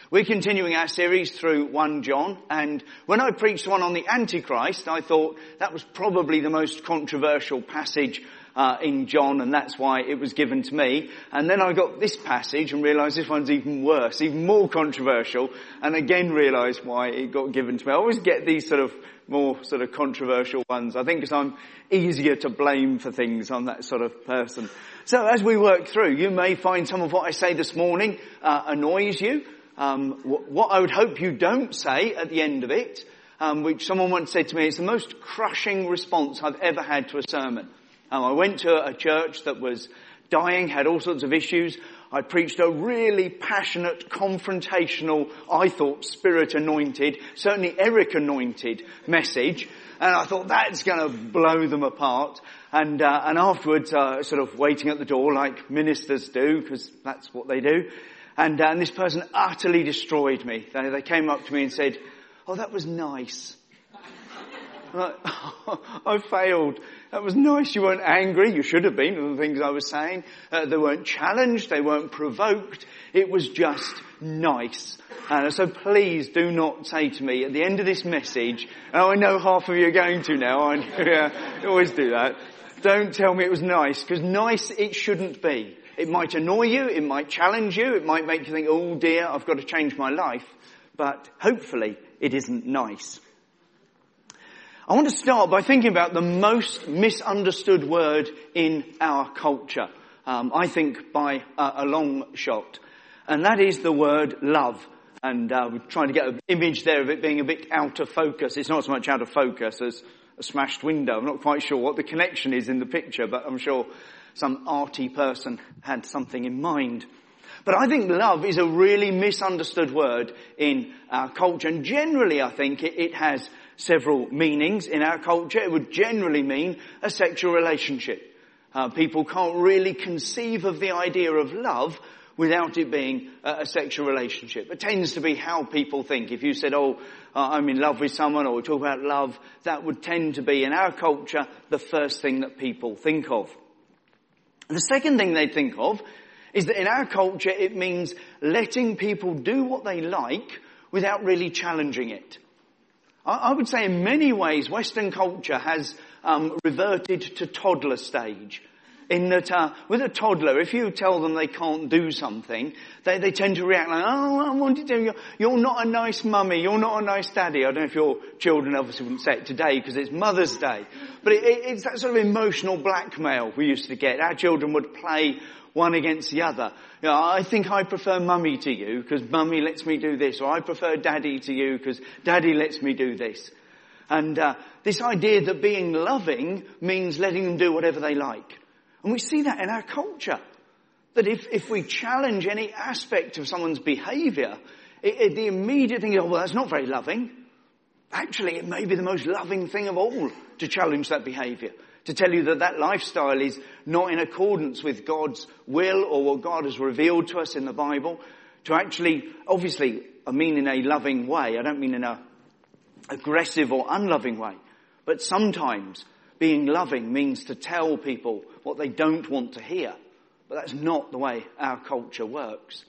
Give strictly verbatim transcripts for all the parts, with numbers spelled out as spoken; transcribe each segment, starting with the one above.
We're continuing our series through First John, and when I preached one on the Antichrist, I thought that was probably the most controversial passage uh, in John, and that's why it was given to me. And then I got this passage and realised this one's even worse, even more controversial, and again realised why it got given to me. I always get these sort of more sort of controversial ones. I think because I'm easier to blame for things. I'm that sort of person. So as we work through, you may find some of what I say this morning uh, annoys you. Um, what I would hope you don't say at the end of it, um, which someone once said to me, it's the most crushing response I've ever had to a sermon. Um, I went to a church that was dying, had all sorts of issues. I preached a really passionate, confrontational, I thought spirit anointed, certainly Eric anointed message. And I thought that's going to blow them apart. And, uh, and afterwards, uh, sort of waiting at the door like ministers do, because that's what they do. And, uh, and this person utterly destroyed me. They, they came up to me and said, "Oh, that was nice." Like, oh, I failed. That was nice. You weren't angry. You should have been with the things I was saying. Uh, they weren't challenged. They weren't provoked. It was just nice. And so please do not say to me at the end of this message, oh, I know half of you are going to now. I yeah, always do that. Don't tell me it was nice, because nice it shouldn't be. It might annoy you. It might challenge you. It might make you think, oh dear, I've got to change my life. But hopefully it isn't nice. I want to start by thinking about the most misunderstood word in our culture. Um, I think by uh, a long shot. And that is the word love. And uh, we're trying to get an image there of it being a bit out of focus. It's not so much out of focus as a smashed window. I'm not quite sure what the connection is in the picture, but I'm sure some arty person had something in mind. But I think love is a really misunderstood word in our culture. And generally, I think it, it has several meanings in our culture. It would generally mean a sexual relationship. Uh, people can't really conceive of the idea of love without it being a, a sexual relationship. It tends to be how people think. If you said, oh, uh, I'm in love with someone, or we talk about love, that would tend to be, in our culture, the first thing that people think of. And the second thing they think of is that in our culture it means letting people do what they like without really challenging it. I would say in many ways Western culture has um, reverted to toddler stage. In that uh, with a toddler, if you tell them they can't do something, they, they tend to react like, oh, I want to do, you're, you're not a nice mummy, you're not a nice daddy. I don't know if your children obviously wouldn't say it today because it's Mother's Day. But it, it, it's that sort of emotional blackmail we used to get. Our children would play one against the other. You know, I think I prefer mummy to you because mummy lets me do this, or I prefer daddy to you because daddy lets me do this. And uh, this idea that being loving means letting them do whatever they like. And we see that in our culture. That if, if we challenge any aspect of someone's behaviour, it, it, the immediate thing is, oh, well, that's not very loving. Actually, it may be the most loving thing of all to challenge that behaviour. To tell you that that lifestyle is not in accordance with God's will or what God has revealed to us in the Bible. To actually, obviously, I mean in a loving way. I don't mean in a aggressive or unloving way. But sometimes being loving means to tell people what they don't want to hear. But that's not the way our culture works.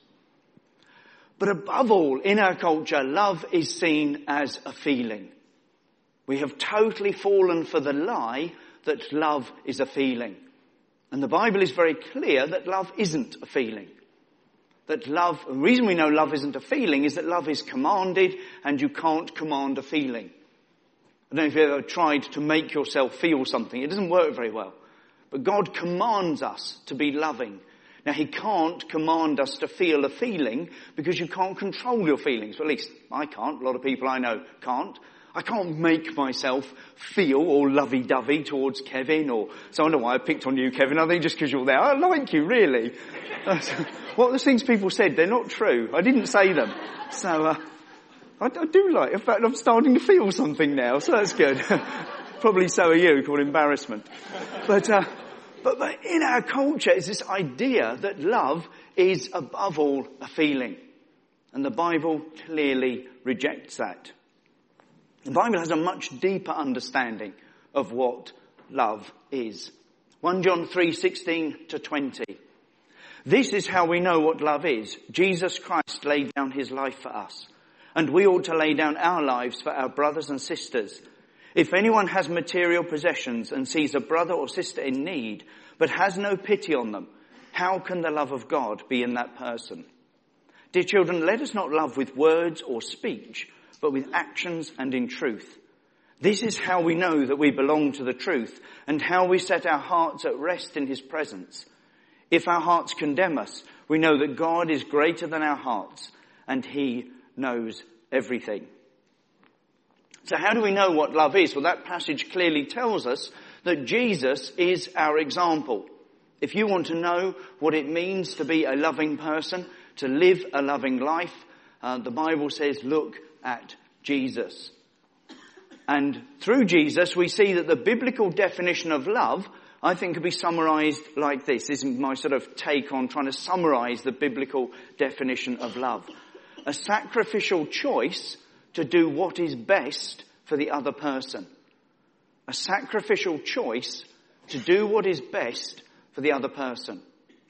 But above all, in our culture, love is seen as a feeling. We have totally fallen for the lie that love is a feeling. And the Bible is very clear that love isn't a feeling. That love, the reason we know love isn't a feeling is that love is commanded, and you can't command a feeling. I don't know if you've ever tried to make yourself feel something. It doesn't work very well. But God commands us to be loving. Now, He can't command us to feel a feeling because you can't control your feelings. Well, at least I can't. A lot of people I know can't. I can't make myself feel all lovey-dovey towards Kevin, or so I don't know why I picked on you, Kevin. I think just because you're there. I like you, really. What the things people said, they're not true. I didn't say them. So, uh, I, I do like, in fact, I'm starting to feel something now, so that's good. Probably so are you, called embarrassment. But, uh, but, but in our culture is this idea that love is above all a feeling. And the Bible clearly rejects that. The Bible has a much deeper understanding of what love is. First John three, sixteen to twenty. This is how we know what love is. Jesus Christ laid down his life for us, and we ought to lay down our lives for our brothers and sisters. If anyone has material possessions and sees a brother or sister in need, but has no pity on them, how can the love of God be in that person? Dear children, let us not love with words or speech, but with actions and in truth. This is how we know that we belong to the truth, and how we set our hearts at rest in his presence. If our hearts condemn us, we know that God is greater than our hearts, and he knows everything. So how do we know what love is? Well, that passage clearly tells us that Jesus is our example. If you want to know what it means to be a loving person, to live a loving life, uh, the Bible says, look at Jesus. And through Jesus, we see that the biblical definition of love, I think, could be summarized like this. This is my sort of take on trying to summarize the biblical definition of love. A sacrificial choice to do what is best for the other person. A sacrificial choice to do what is best for the other person.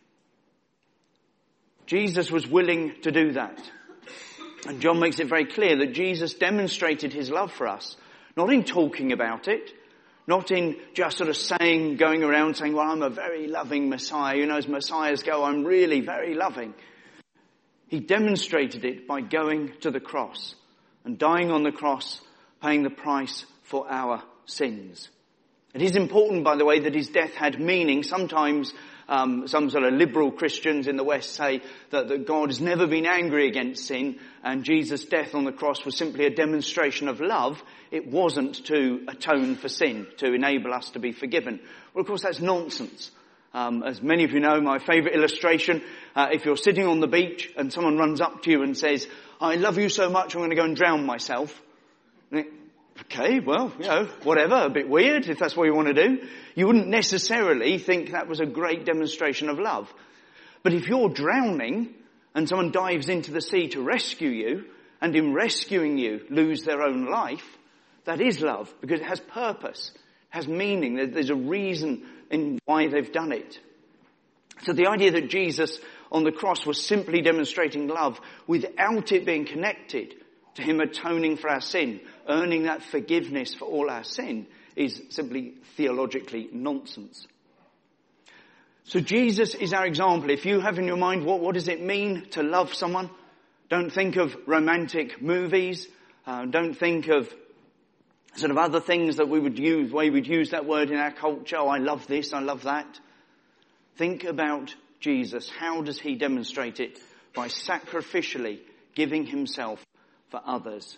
Jesus was willing to do that. And John makes it very clear that Jesus demonstrated his love for us, not in talking about it, not in just sort of saying, going around saying, well, I'm a very loving Messiah. You know, as Messiahs go, I'm really very loving. He demonstrated it by going to the cross and dying on the cross, paying the price for our sins. It is important, by the way, that his death had meaning. Sometimes um, some sort of liberal Christians in the West say that, that God has never been angry against sin, and Jesus' death on the cross was simply a demonstration of love. It wasn't to atone for sin, to enable us to be forgiven. Well, of course, that's nonsense. Um, as many of you know, my favourite illustration, uh, if you're sitting on the beach and someone runs up to you and says, I love you so much, I'm going to go and drown myself. Okay, well, you know, whatever, a bit weird if that's what you want to do. You wouldn't necessarily think that was a great demonstration of love. But if you're drowning and someone dives into the sea to rescue you, and in rescuing you lose their own life, that is love, because it has purpose, it has meaning, there's a reason in why they've done it. So the idea that Jesus on the cross was simply demonstrating love without it being connected to him atoning for our sin, earning that forgiveness for all our sin, is simply theologically nonsense. So Jesus is our example. If you have in your mind what, what does it mean to love someone, don't think of romantic movies, uh, don't think of sort of other things that we would use, the way we'd use that word in our culture. Oh, I love this, I love that. Think about Jesus. How does he demonstrate it? By sacrificially giving himself for others.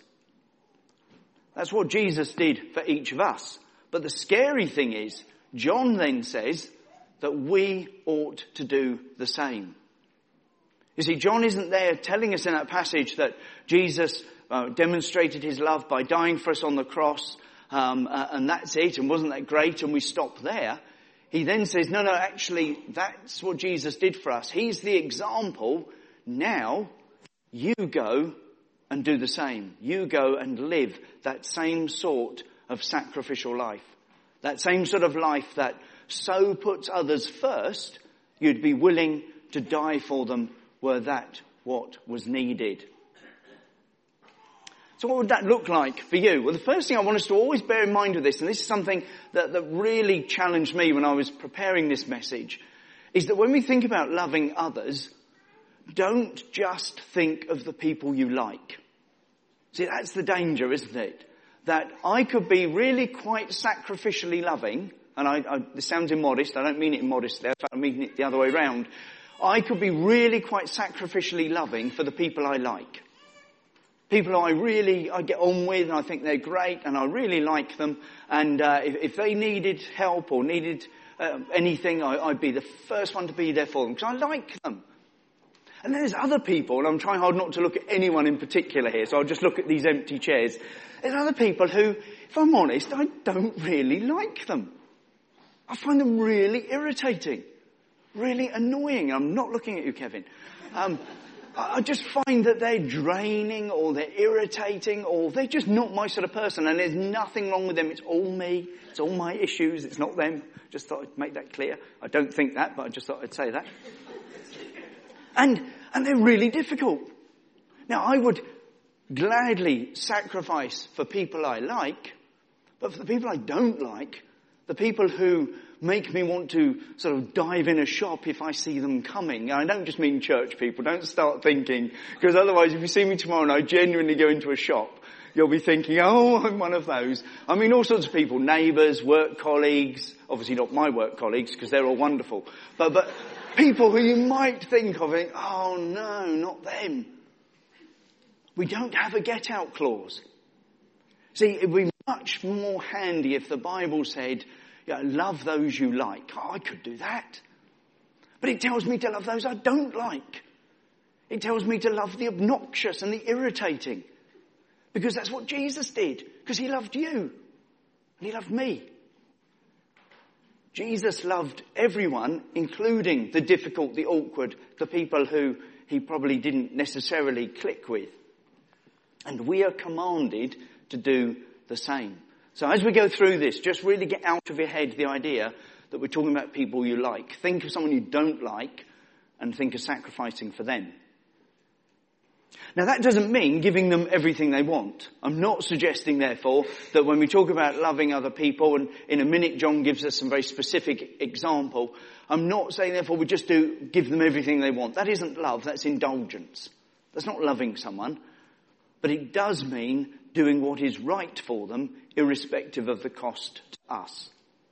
That's what Jesus did for each of us. But the scary thing is, John then says that we ought to do the same. You see, John isn't there telling us in that passage that Jesus uh, demonstrated his love by dying for us on the cross, um, uh, and that's it, and wasn't that great, and we stop there. He then says, no, no, actually, that's what Jesus did for us. He's the example. Now, you go and do the same. You go and live that same sort of sacrificial life. That same sort of life that so puts others first, you'd be willing to die for them were that what was needed. So what would that look like for you? Well, the first thing I want us to always bear in mind with this, and this is something that, that really challenged me when I was preparing this message, is that when we think about loving others, don't just think of the people you like. See, that's the danger, isn't it? That I could be really quite sacrificially loving, and I, I, this sounds immodest, I don't mean it immodestly, I mean it the other way around. I could be really quite sacrificially loving for the people I like. People I really, I get on with, and I think they're great, and I really like them, and uh, if, if they needed help or needed uh, anything, I, I'd be the first one to be there for them, because I like them. And there's other people, and I'm trying hard not to look at anyone in particular here, so I'll just look at these empty chairs. There's other people who, if I'm honest, I don't really like them. I find them really irritating, really annoying. I'm not looking at you, Kevin. Um, I just find that they're draining, or they're irritating, or they're just not my sort of person, and there's nothing wrong with them. It's all me. It's all my issues. It's not them. Just thought I'd make that clear. I don't think that, but I just thought I'd say that. And, and they're really difficult. Now, I would gladly sacrifice for people I like, but for the people I don't like, the people who make me want to sort of dive in a shop if I see them coming. I don't just mean church people. Don't start thinking, because otherwise if you see me tomorrow and I genuinely go into a shop, you'll be thinking, oh, I'm one of those. I mean, all sorts of people, neighbours, work colleagues, obviously not my work colleagues because they're all wonderful, but, but people who you might think of it, oh no, not them. We don't have a get out clause. See, it would be much more handy if the Bible said, yeah, love those you like. Oh, I could do that. But it tells me to love those I don't like. It tells me to love the obnoxious and the irritating. Because that's what Jesus did. Because he loved you. And he loved me. Jesus loved everyone, including the difficult, the awkward, the people who he probably didn't necessarily click with. And we are commanded to do the same. So as we go through this, just really get out of your head the idea that we're talking about people you like. Think of someone you don't like and think of sacrificing for them. Now that doesn't mean giving them everything they want. I'm not suggesting, therefore, that when we talk about loving other people, and in a minute John gives us some very specific example, I'm not saying, therefore, we just do give them everything they want. That isn't love, that's indulgence. That's not loving someone. But it does mean doing what is right for them, irrespective of the cost to us.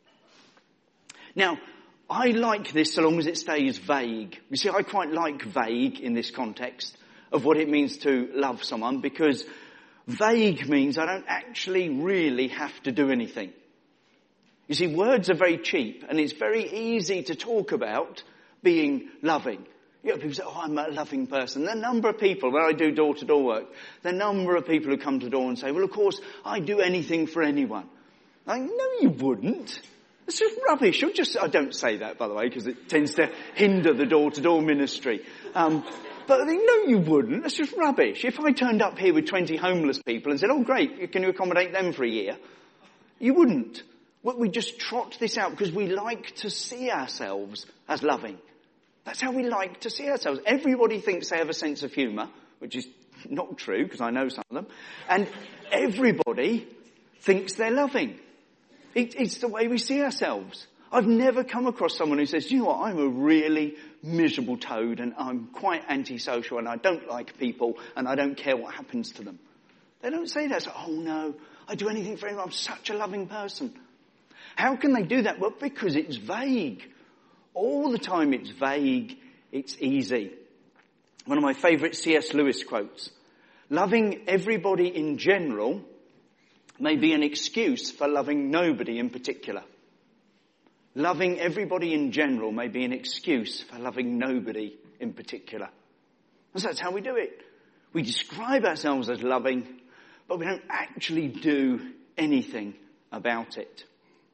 Now, I like this so long as it stays vague. You see, I quite like vague in this context of what it means to love someone, because vague means I don't actually really have to do anything. You see, words are very cheap, and it's very easy to talk about being loving. You know, people say, oh, I'm a loving person. The number of people, when I do door-to-door work, the number of people who come to the door and say, well, of course, I'd do anything for anyone. I think, no, you wouldn't. It's just rubbish. You're just, I don't say that, by the way, because it tends to hinder the door-to-door ministry. Um, but I think, no, you wouldn't. That's just rubbish. If I turned up here with twenty homeless people and said, oh, great, can you accommodate them for a year? You wouldn't. Well, we just trot this out because we like to see ourselves as loving. That's how we like to see ourselves. Everybody thinks they have a sense of humour, which is not true because I know some of them. And everybody thinks they're loving. It, it's the way we see ourselves. I've never come across someone who says, you know what, I'm a really miserable toad and I'm quite antisocial and I don't like people and I don't care what happens to them. They don't say that. It's like, oh no, I do anything for anyone. I'm such a loving person. How can they do that? Well, because it's vague. All the time it's vague, it's easy. One of my favourite C S Lewis quotes, loving everybody in general may be an excuse for loving nobody in particular. Loving everybody in general may be an excuse for loving nobody in particular. And so that's how we do it. We describe ourselves as loving, but we don't actually do anything about it.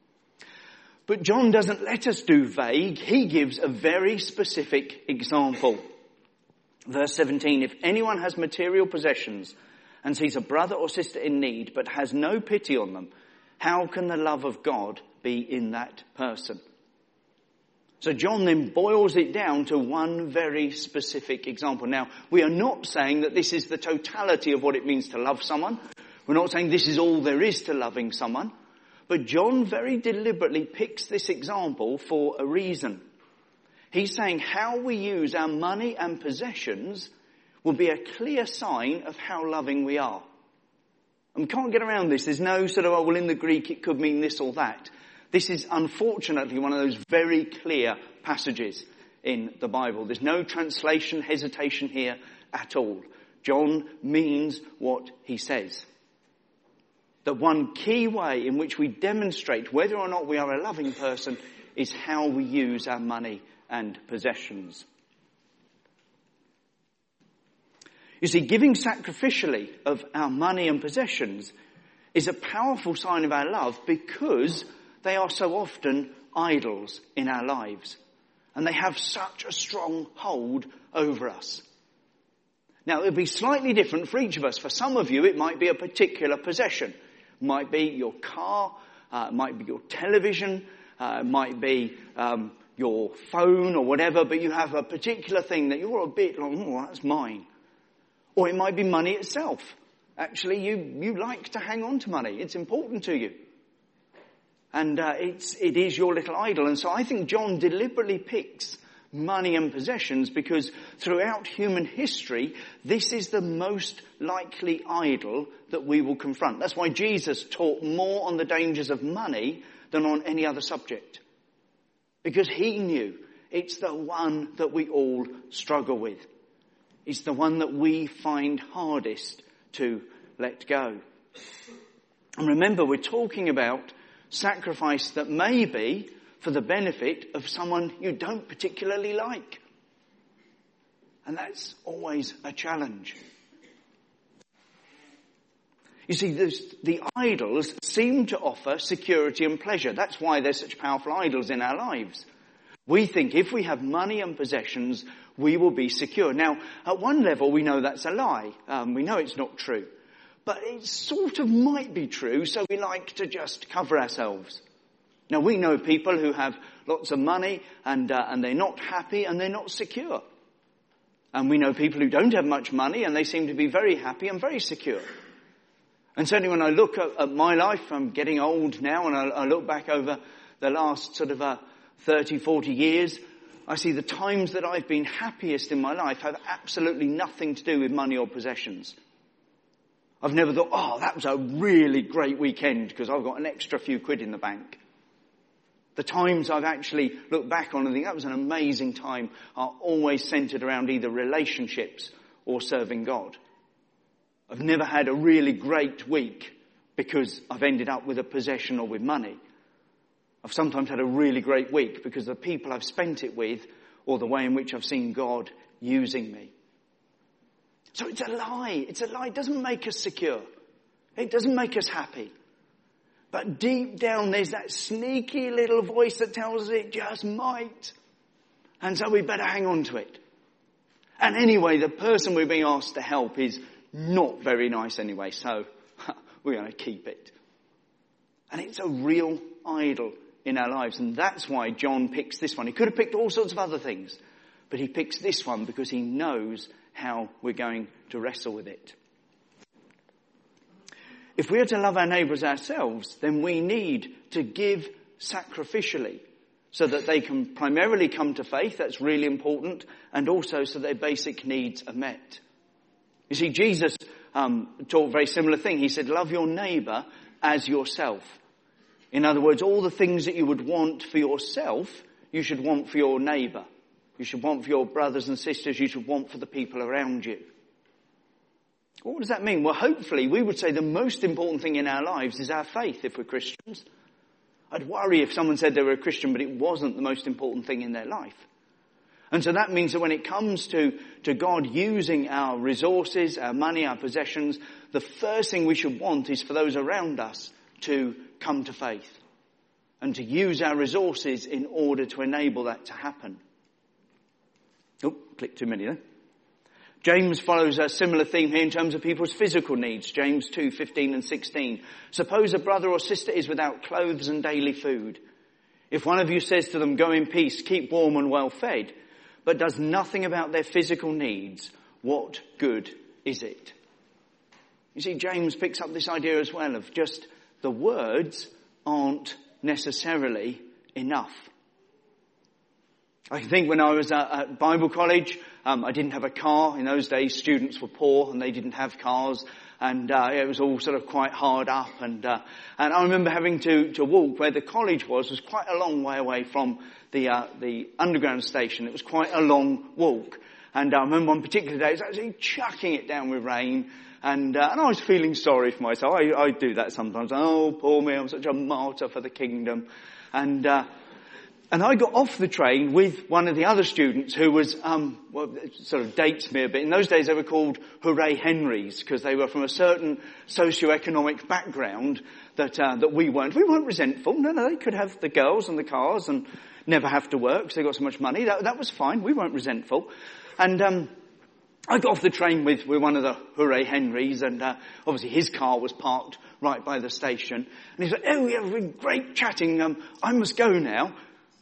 But John doesn't let us do vague. He gives a very specific example. Verse seventeen, if anyone has material possessions and sees a brother or sister in need but has no pity on them, how can the love of God be in that person? So John then boils it down to one very specific example. Now, we are not saying that this is the totality of what it means to love someone. We're not saying this is all there is to loving someone. But John very deliberately picks this example for a reason. He's saying how we use our money and possessions will be a clear sign of how loving we are. And we can't get around this. There's no sort of, oh, well, in the Greek it could mean this or that. This is unfortunately one of those very clear passages in the Bible. There's no translation hesitation here at all. John means what he says. The one key way in which we demonstrate whether or not we are a loving person is how we use our money and possessions. You see, giving sacrificially of our money and possessions is a powerful sign of our love because they are so often idols in our lives. And they have such a strong hold over us. Now, it'll be slightly different for each of us. For some of you, it might be a particular possession. It might be your car, uh, it might be your television, uh, it might be um, your phone or whatever, but you have a particular thing that you're a bit like, oh, that's mine. Or it might be money itself. Actually, you, you like to hang on to money. It's important to you. And uh, it's, it is your little idol. And so I think John deliberately picks money and possessions because throughout human history, this is the most likely idol that we will confront. That's why Jesus taught more on the dangers of money than on any other subject. Because he knew it's the one that we all struggle with. It's the one that we find hardest to let go. And remember, we're talking about sacrifice that may be for the benefit of someone you don't particularly like. And that's always a challenge. You see, the idols seem to offer security and pleasure. That's why they're such powerful idols in our lives. We think if we have money and possessions, we will be secure. Now, at one level, we know that's a lie. Um, we know it's not true. But it sort of might be true, so we like to just cover ourselves. Now, we know people who have lots of money and uh, and they're not happy and they're not secure. And we know people who don't have much money and they seem to be very happy and very secure. And certainly when I look at, at my life, I'm getting old now, and I, I look back over the last sort of uh, thirty, forty years, I see the times that I've been happiest in my life have absolutely nothing to do with money or possessions. I've never thought, oh, that was a really great weekend because I've got an extra few quid in the bank. The times I've actually looked back on and think that was an amazing time are always centred around either relationships or serving God. I've never had a really great week because I've ended up with a possession or with money. I've sometimes had a really great week because of the people I've spent it with or the way in which I've seen God using me. So it's a lie. It's a lie. It doesn't make us secure. It doesn't make us happy. But deep down there's that sneaky little voice that tells us it just might. And so we better hang on to it. And anyway, the person we're being asked to help is not very nice anyway, so we're going to keep it. And it's a real idol in our lives, and that's why John picks this one. He could have picked all sorts of other things, but he picks this one because he knows how we're going to wrestle with it. If we are to love our neighbours ourselves, then we need to give sacrificially so that they can primarily come to faith. That's really important. And also so their basic needs are met. You see, Jesus um, taught a very similar thing. He said, love your neighbour as yourself. In other words, all the things that you would want for yourself, you should want for your neighbour. You should want for your brothers and sisters. You should want for the people around you. What does that mean? Well, hopefully we would say the most important thing in our lives is our faith if we're Christians. I'd worry if someone said they were a Christian but it wasn't the most important thing in their life. And so that means that when it comes to, to God using our resources, our money, our possessions, the first thing we should want is for those around us to come to faith and to use our resources in order to enable that to happen. Oh, clicked too many there. James follows a similar theme here in terms of people's physical needs. James two, fifteen and sixteen. Suppose a brother or sister is without clothes and daily food. If one of you says to them, go in peace, keep warm and well fed, but does nothing about their physical needs, what good is it? You see, James picks up this idea as well of just the words aren't necessarily enough. I think when I was at Bible college, um, I didn't have a car. In those days, students were poor and they didn't have cars. And uh, it was all sort of quite hard up. And uh, and I remember having to, to walk where the college was, was quite a long way away from the uh, the underground station. It was quite a long walk. And I remember one particular day, it was actually chucking it down with rain. And uh, and I was feeling sorry for myself. I, I do that sometimes. Oh, poor me, I'm such a martyr for the kingdom. And... Uh, And I got off the train with one of the other students who was, um, well, it sort of dates me a bit. In those days they were called Hooray Henrys because they were from a certain socio-economic background that, uh, that we weren't. We weren't resentful. No, no, they could have the girls and the cars and never have to work because they got so much money. That, that was fine. We weren't resentful. And, um, I got off the train with, with one of the Hooray Henrys, and uh, obviously his car was parked right by the station. And he said, oh, yeah, we've been great chatting. Um, I must go now.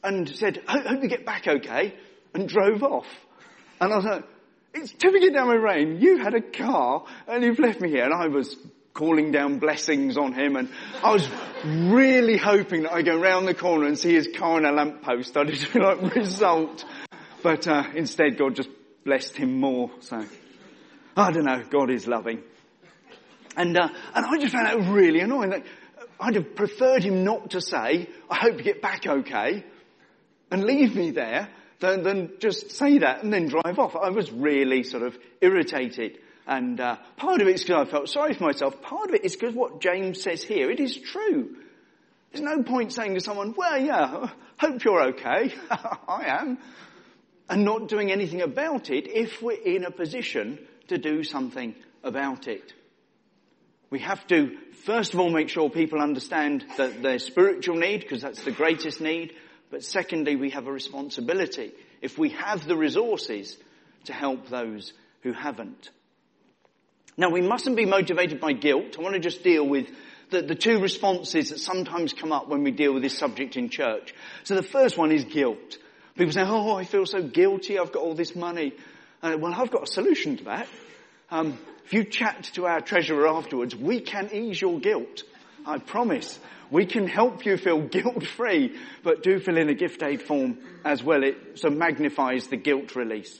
and said, I hope you get back okay, and drove off. And I was like, it's tipping it down with rain. You had a car and you've left me here. And I was calling down blessings on him, and I was really hoping that I go round the corner and see his car in a lamppost. I just feel like result. But uh, instead God just blessed him more. So I don't know, God is loving. And uh, and I just found that really annoying. Like, I'd have preferred him not to say, I hope you get back okay, and leave me there, than, than just say that and then drive off. I was really sort of irritated. And uh, part of it is because I felt sorry for myself. Part of it is because what James says here, it is true. There's no point saying to someone, well, yeah, hope you're okay. I am. And not doing anything about it if we're in a position to do something about it. We have to, first of all, make sure people understand that their spiritual need, because that's the greatest need. But secondly, we have a responsibility, if we have the resources, to help those who haven't. Now, we mustn't be motivated by guilt. I want to just deal with the, the two responses that sometimes come up when we deal with this subject in church. So the first one is guilt. People say, oh, I feel so guilty, I've got all this money. Uh, well, I've got a solution to that. Um, if you chat to our treasurer afterwards, we can ease your guilt. I promise. We can help you feel guilt-free, but do fill in a gift aid form as well. It so magnifies the guilt release.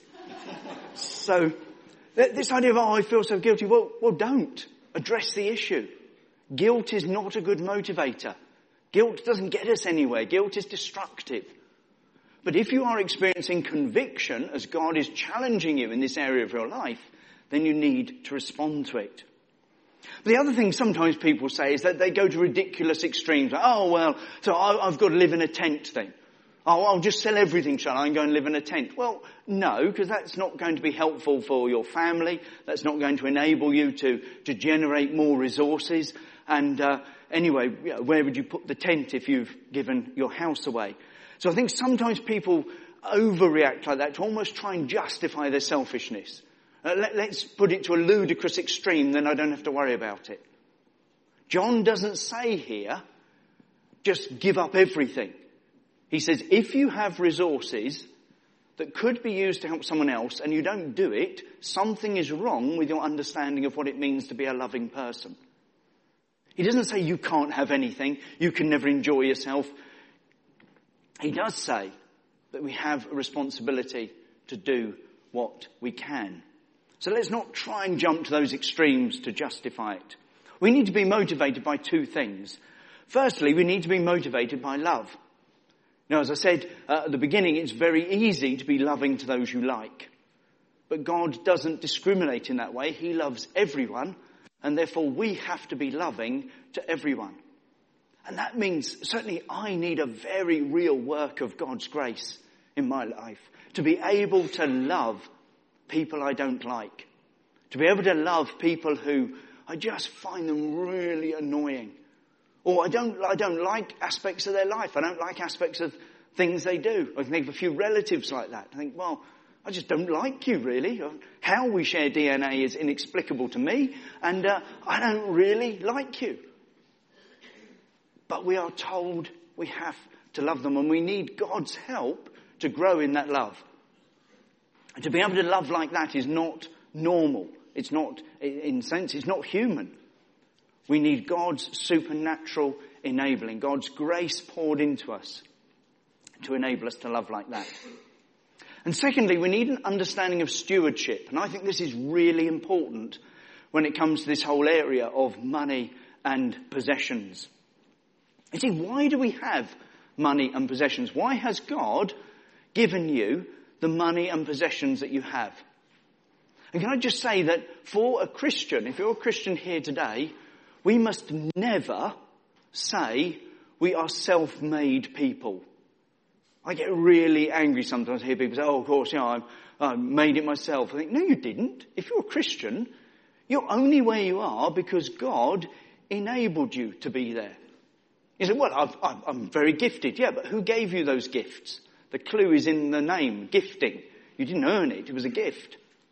So this idea of, oh, I feel so guilty, well, well, don't. Address the issue. Guilt is not a good motivator. Guilt doesn't get us anywhere. Guilt is destructive. But if you are experiencing conviction as God is challenging you in this area of your life, then you need to respond to it. But the other thing sometimes people say is that they go to ridiculous extremes. Like, oh, well, so I, I've got to live in a tent then. Oh, I'll just sell everything, shall I, and go and live in a tent? Well, no, because that's not going to be helpful for your family. That's not going to enable you to, to generate more resources. And uh, anyway, where would you put the tent if you've given your house away? So I think sometimes people overreact like that to almost try and justify their selfishness. Uh, let, let's put it to a ludicrous extreme, then I don't have to worry about it. John doesn't say here, just give up everything. He says, if you have resources that could be used to help someone else and you don't do it, something is wrong with your understanding of what it means to be a loving person. He doesn't say you can't have anything, you can never enjoy yourself. He does say that we have a responsibility to do what we can. So let's not try and jump to those extremes to justify it. We need to be motivated by two things. Firstly, we need to be motivated by love. Now, as I said uh, at the beginning, it's very easy to be loving to those you like. But God doesn't discriminate in that way. He loves everyone, and therefore we have to be loving to everyone. And that means, certainly I need a very real work of God's grace in my life to be able to love people I don't like. To be able to love people who I just find them really annoying. Or I don't, I don't like aspects of their life. I don't like aspects of things they do. I can think of a few relatives like that. I think, well, I just don't like you really. How we share D N A is inexplicable to me. And uh, I don't really like you. But we are told we have to love them. And we need God's help to grow in that love. And to be able to love like that is not normal. It's not, in a sense, it's not human. We need God's supernatural enabling, God's grace poured into us to enable us to love like that. And secondly, we need an understanding of stewardship. And I think this is really important when it comes to this whole area of money and possessions. You see, why do we have money and possessions? Why has God given you the money and possessions that you have? And can I just say that for a Christian, if you're a Christian here today, we must never say we are self-made people. I get really angry sometimes to hear people say, oh, of course, you know, I, I made it myself. I think, no, you didn't. If you're a Christian, you're only where you are because God enabled you to be there. You say, well, I've, I've, I'm very gifted. Yeah, but who gave you those gifts? The clue is in the name, gifting. You didn't earn it. It was a gift.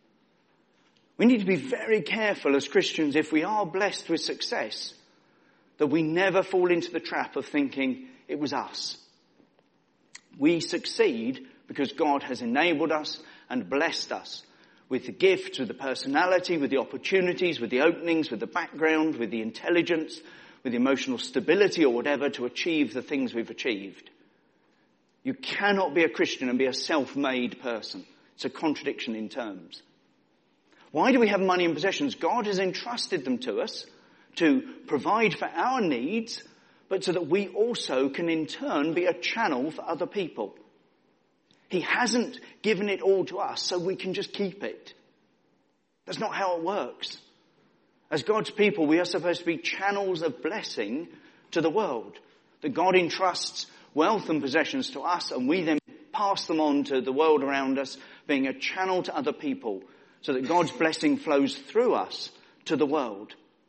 We need to be very careful as Christians, if we are blessed with success, that we never fall into the trap of thinking it was us. We succeed because God has enabled us and blessed us with the gifts, with the personality, with the opportunities, with the openings, with the background, with the intelligence, with the emotional stability or whatever to achieve the things we've achieved. You cannot be a Christian and be a self-made person. It's a contradiction in terms. Why do we have money and possessions? God has entrusted them to us to provide for our needs, but so that we also can in turn be a channel for other people. He hasn't given it all to us so we can just keep it. That's not how it works. As God's people, we are supposed to be channels of blessing to the world. That God entrusts wealth and possessions to us, and we then pass them on to the world around us, being a channel to other people, so that God's blessing flows through us to the world.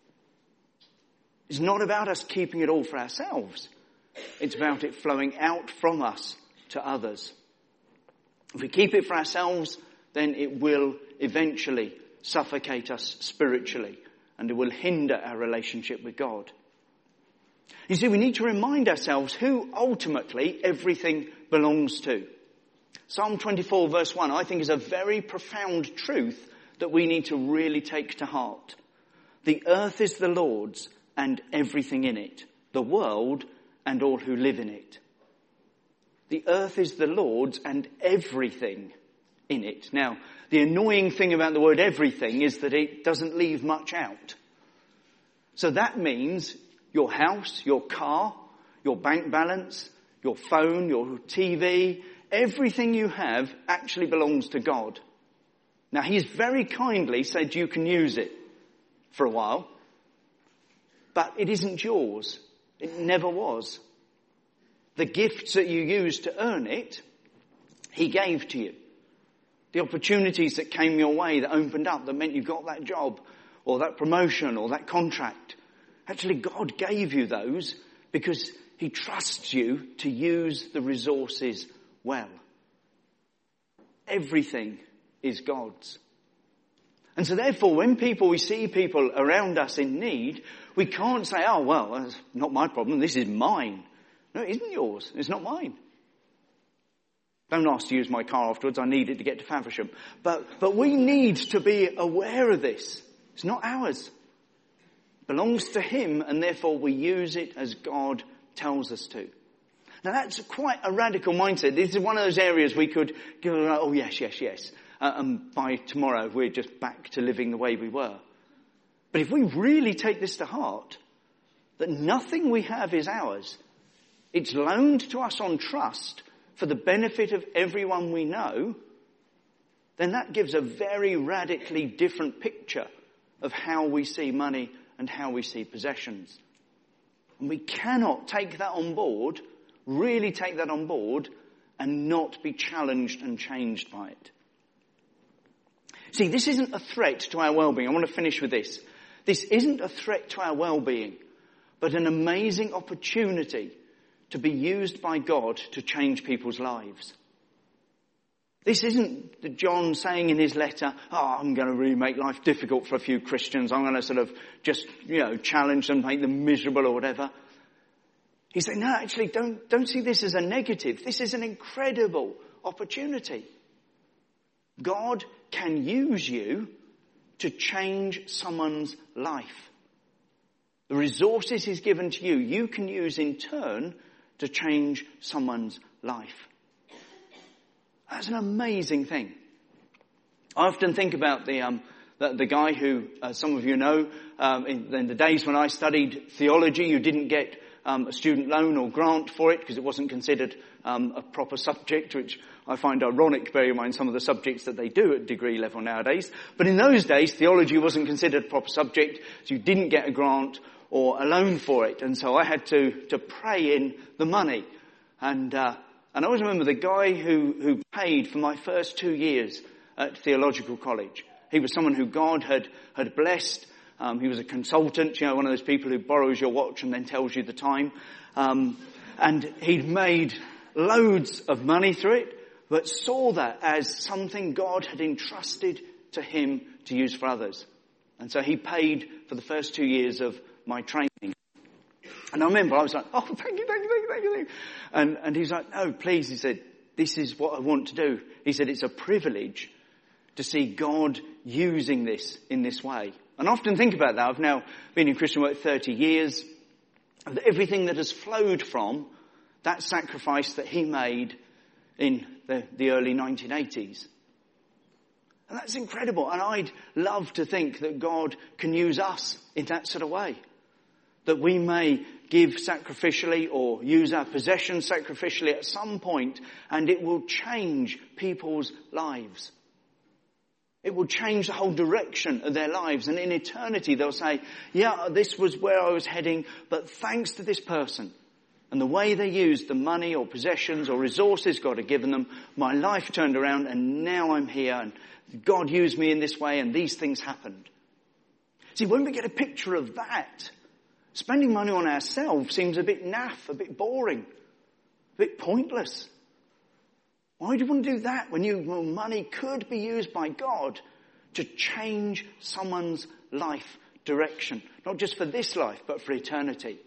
It's not about us keeping it all for ourselves. It's about it flowing out from us to others. If we keep it for ourselves, then it will eventually suffocate us spiritually, and it will hinder our relationship with God. You see, we need to remind ourselves who ultimately everything belongs to. Psalm twenty-four verse one, I think, is a very profound truth that we need to really take to heart. The earth is the Lord's and everything in it, the world and all who live in it. The earth is the Lord's and everything in it. Now, the annoying thing about the word everything is that it doesn't leave much out. So that means your house, your car, your bank balance, your phone, your T V, everything you have actually belongs to God. Now, he's very kindly said you can use it for a while, but it isn't yours. It never was. The gifts that you used to earn it, he gave to you. The opportunities that came your way, that opened up, that meant you got that job or that promotion or that contract. Actually, God gave you those because he trusts you to use the resources well. Everything is God's. And so therefore, when people, we see people around us in need, we can't say, oh, well, that's not my problem, this is mine. No, it isn't yours. It's not mine. Don't ask to use my car afterwards. I need it to get to Faversham. But, but we need to be aware of this. It's not ours. It belongs to him, and therefore we use it as God tells us to. Now that's quite a radical mindset. This is one of those areas we could go, oh yes, yes, yes. Uh, and by tomorrow we're just back to living the way we were. But if we really take this to heart, that nothing we have is ours, it's loaned to us on trust for the benefit of everyone we know, then that gives a very radically different picture of how we see money and how we see possessions. And we cannot take that on board, really take that on board, and not be challenged and changed by it. See, this isn't a threat to our well-being. I want to finish with this. This isn't a threat to our well-being, but an amazing opportunity to be used by God to change people's lives. This isn't John saying in his letter, oh, I'm going to really make life difficult for a few Christians. I'm going to sort of just, you know, challenge them, make them miserable or whatever. He's saying, no, actually, don't, don't see this as a negative. This is an incredible opportunity. God can use you to change someone's life. The resources he's given to you, you can use in turn to change someone's life. That's an amazing thing. I often think about the um, the, the guy who, uh, some of you know, um, in, in the days when I studied theology, you didn't get um, a student loan or grant for it because it wasn't considered um, a proper subject, which I find ironic, bearing in mind some of the subjects that they do at degree level nowadays. But in those days, theology wasn't considered a proper subject, so you didn't get a grant or a loan for it. And so I had to, to pray in the money. And, uh, and I always remember the guy who, who paid for my first two years at theological college. He was someone who God had, had blessed. Um, he was a consultant, you know, one of those people who borrows your watch and then tells you the time. Um, and he'd made loads of money through it, but saw that as something God had entrusted to him to use for others. And so he paid for the first two years of my training. And I remember I was like, oh, thank you, thank you, thank you, thank you. Thank you. And, and he's like, no, please, he said, this is what I want to do. He said, it's a privilege to see God using this in this way. And I often think about that. I've now been in Christian work thirty years. And everything that has flowed from that sacrifice that he made in the, the early nineteen eighties. And that's incredible. And I'd love to think that God can use us in that sort of way. That we may give sacrificially or use our possessions sacrificially at some point, and it will change people's lives. It will change the whole direction of their lives. And in eternity they'll say, yeah, this was where I was heading, but thanks to this person and the way they used the money or possessions or resources God had given them, my life turned around and now I'm here and God used me in this way and these things happened. See, when we get a picture of that, spending money on ourselves seems a bit naff, a bit boring, a bit pointless. Why do you want to do that when your money could be used by God to change someone's life direction? Not just for this life, but for eternity.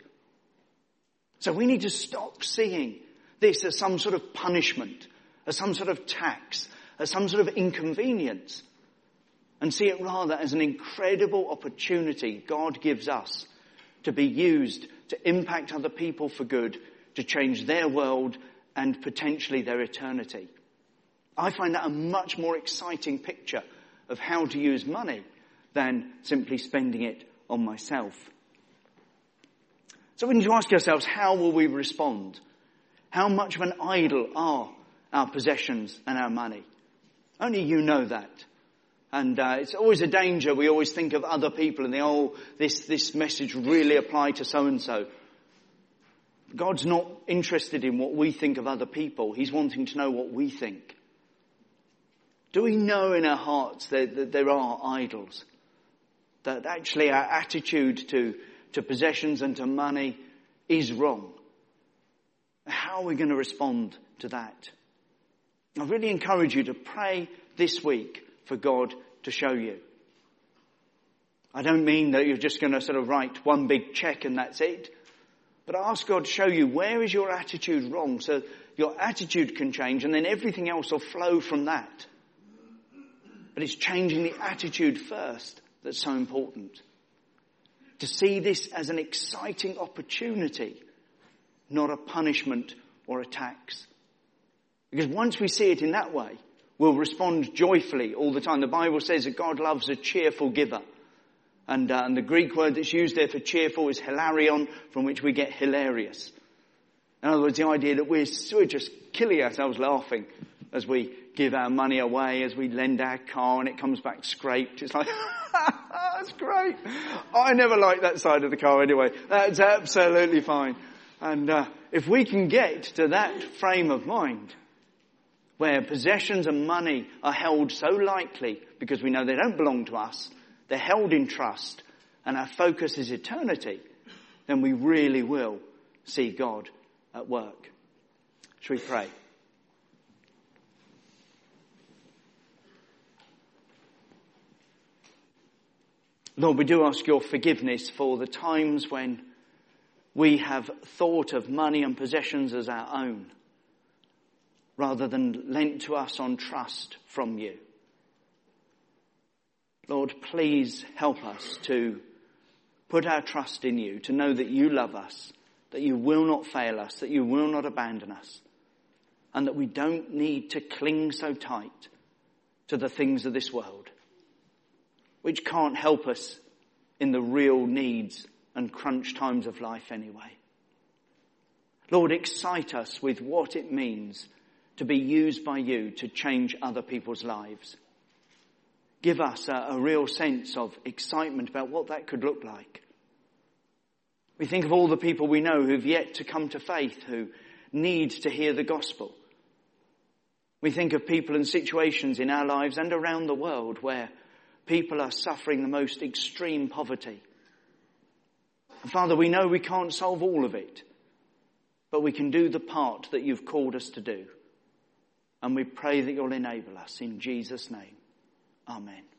So we need to stop seeing this as some sort of punishment, as some sort of tax, as some sort of inconvenience, and see it rather as an incredible opportunity God gives us to be used to impact other people for good, to change their world and potentially their eternity. I find that a much more exciting picture of how to use money than simply spending it on myself. So we need to ask ourselves, how will we respond? How much of an idol are our possessions and our money? Only you know that. And uh, it's always a danger. We always think of other people and think, oh, this, this message really apply to so-and-so. God's not interested in what we think of other people. He's wanting to know what we think. Do we know in our hearts that, that there are idols? That actually our attitude to, to possessions and to money is wrong? How are we going to respond to that? I really encourage you to pray this week for God to show you. I don't mean that you're just going to sort of write one big check and that's it. But ask God to show you, where is your attitude wrong, so your attitude can change and then everything else will flow from that. But it's changing the attitude first that's so important. To see this as an exciting opportunity, not a punishment or a tax. Because once we see it in that way, we'll respond joyfully all the time. The Bible says that God loves a cheerful giver. And, uh, and the Greek word that's used there for cheerful is hilarion, from which we get hilarious. In other words, the idea that we're, we're just killing ourselves laughing as we give our money away, as we lend our car and it comes back scraped. It's like, that's great. I never liked that side of the car anyway. That's absolutely fine. And uh, if we can get to that frame of mind, where possessions and money are held so lightly because we know they don't belong to us, they're held in trust, and our focus is eternity, then we really will see God at work. Shall we pray? Lord, we do ask your forgiveness for the times when we have thought of money and possessions as our own, rather than lent to us on trust from you. Lord, please help us to put our trust in you, to know that you love us, that you will not fail us, that you will not abandon us, and that we don't need to cling so tight to the things of this world, which can't help us in the real needs and crunch times of life anyway. Lord, excite us with what it means to be used by you to change other people's lives. Give us a, a real sense of excitement about what that could look like. We think of all the people we know who've yet to come to faith, who need to hear the gospel. We think of people and situations in our lives and around the world where people are suffering the most extreme poverty. And Father, we know we can't solve all of it, but we can do the part that you've called us to do. And we pray that you'll enable us in Jesus' name. Amen.